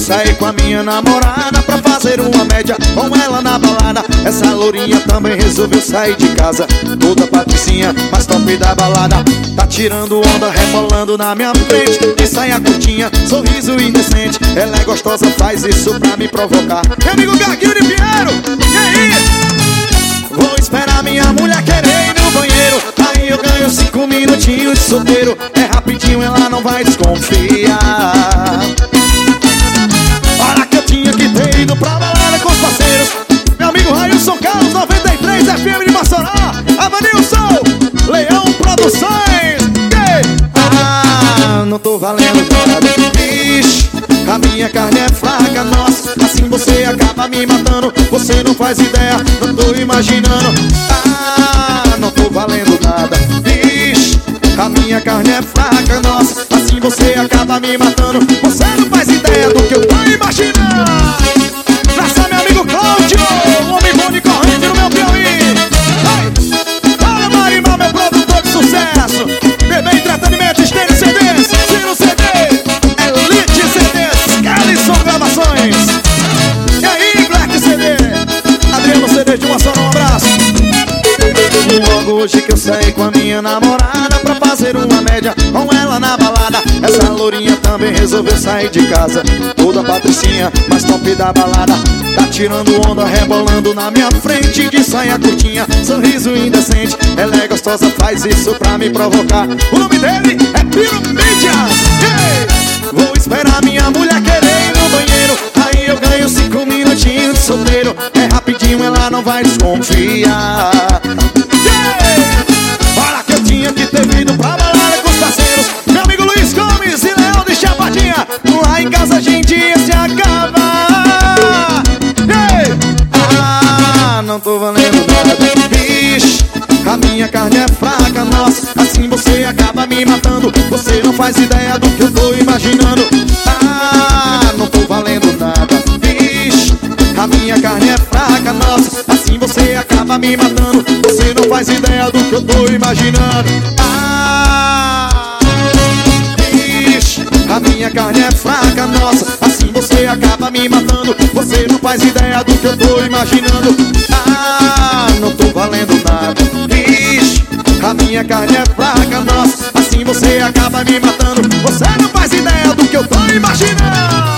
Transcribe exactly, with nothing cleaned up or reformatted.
saí com a minha namorada pra fazer uma média com ela na balada. Essa lourinha também resolveu sair de casa, toda patricinha, mais top da balada. Tá tirando onda, rebolando na minha frente, de saia curtinha, sorriso indecente. Ela é gostosa, faz isso pra me provocar. Meu amigo Gaguinho de Pinheiro, e aí? Vou esperar minha mulher querer ir no banheiro, aí eu ganho cinco minutinhos de solteiro. É rapidinho, ela não vai desconfiar. Olha que eu tinha que ter ido pra balada com os parceiros. Meu amigo Railson Carlos, noventa e três F M de Massorá, Avanilson, Leão Produções. Ah, não tô valendo nada. Ixi, a minha carne é fraca, nossa, assim você acaba me matando. Você não faz ideia, não tô imaginando. Ah, não tô valendo nada. Ixi, a minha carne é fraca, nossa, assim você acaba me matando. Você não faz ideia do que eu tô imaginando. Graças meu amigo Cláudio, um homem bom de corrente no meu Piauí. Fala Marimar, meu produtor de sucesso. Bebê Entretenimento, Estênio C Ds, Ciro C D, Elite C Ds, Calisson Gravações. E aí, Black C D, Adriano C D de Massorá, um abraço. Logo hoje que eu saí com a minha namorada pra fazer uma média com ela na balada. Essa lourinha também resolveu sair de casa, toda patricinha, mais top da balada. Tá tirando onda, rebolando na minha frente, de saia curtinha, sorriso indecente. Ela é gostosa, faz isso pra me provocar. O nome dele é Piro Mídias. Yeah! Vou esperar minha mulher querer ir no banheiro, aí eu ganho cinco minutinhos de solteiro. É rapidinho, ela não vai desconfiar. Olha que eu tinha que ter vindo pra balada com os parceiros. Meu amigo Luiz Gomes e Leão de Chapadinha. Lá em casa a gente ia se acabar. Ei! Ah, não tô valendo nada. Ixi, a minha carne é fraca, nossa, assim você acaba me matando. Você não faz ideia do que eu tô imaginando. Ah, não tô valendo nada. Ixi, a minha carne é fraca, nossa, assim você acaba me matando. Você não faz ideia do que eu tô imaginando. Ah, ixi, a minha carne é fraca, nossa, assim você acaba me matando. Você não faz ideia do que eu tô imaginando. Ah, não tô valendo nada. Ixi, a minha carne é fraca, nossa, assim você acaba me matando. Você não faz ideia do que eu tô imaginando.